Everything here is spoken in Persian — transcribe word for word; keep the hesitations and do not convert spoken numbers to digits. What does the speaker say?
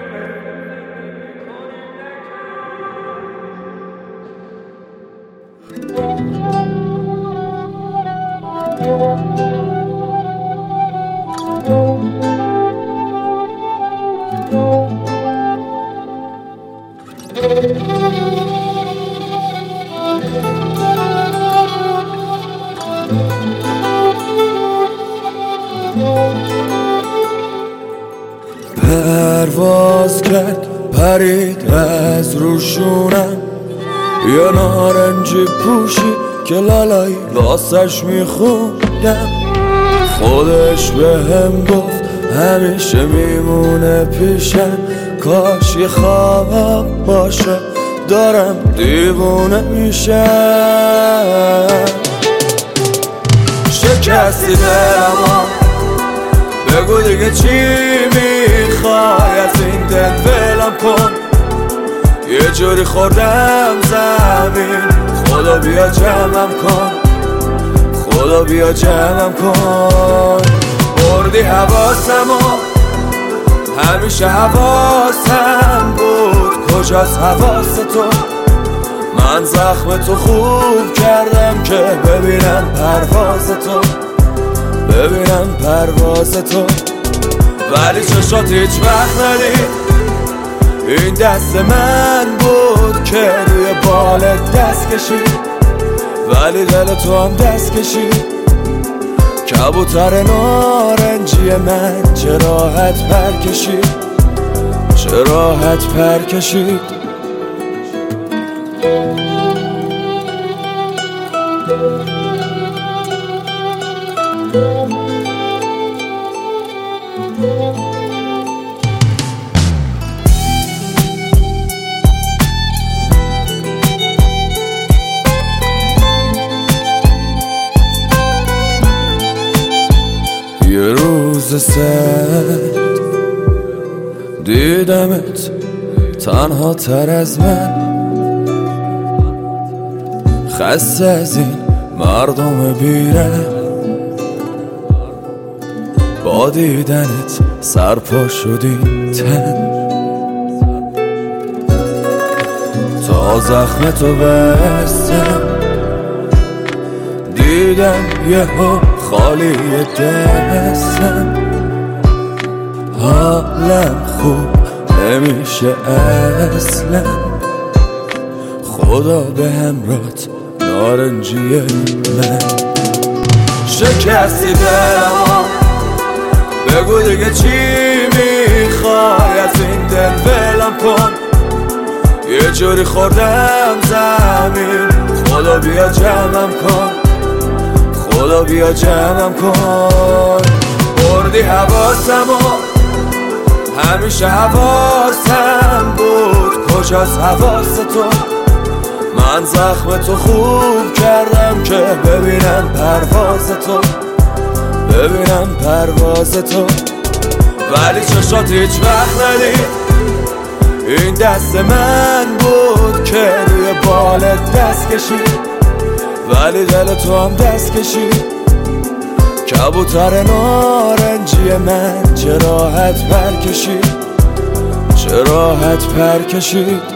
پرواز کرد پرید از روشونم، یه نارنجی پوشی که لالایی واسش میخوندم. خودش به هم گفت همیشه میمونه پیشم، کاش یه خواب باشه دارم دیوونه میشم. شکستی دلمو بگو دیگه چی میخوای، از این دل ولم کن. یه جوری خوردم زمین، خدا بیا جمعم کن، خدا بیا جمعم کن. بردی حواسمو، همیشه حواسم بود، کجاست حواس تو؟ من زخم تو خوب کردم که ببینم پرواز تو، ببینم پرواز تو. ولی چشات هیچ وقت ندید، این دست من بود که روی بالت دست کشید، ولی دل تو هم دست کشید. کبوتر نارنجی من چه راحت پر کشید، چه راحت پر کشید. یه روز سرد دیدمت تنها تر از من، خسته از این مردم بیرم، با دیدنت سرپا شدی تن. تا زخم تو بستم دیدم یهو خالی دستم، حالم خوب نمیشه اصلا. خدا به همراهت نارنجی من. شکستی دلمو بگو دیگه چی میخوای، از این دل ولم کن. یه جوری خوردم زمین، خدا بیا جمعم کن، خدا بیا جمعم کن. بردی حواسمو، همیشه حواسم بود، کجاست حواس تو؟ من زخم تو خوب کردم که ببینم پرواز تو، ببینم پرواز تو. ولی چشات هیچ وقت ندید، این دست من بود که روی بالت دست کشید، ولی دل تو هم دست کشید. کبوتر نارنجی من چه راحت پر کشید، چه راحت پر کشید.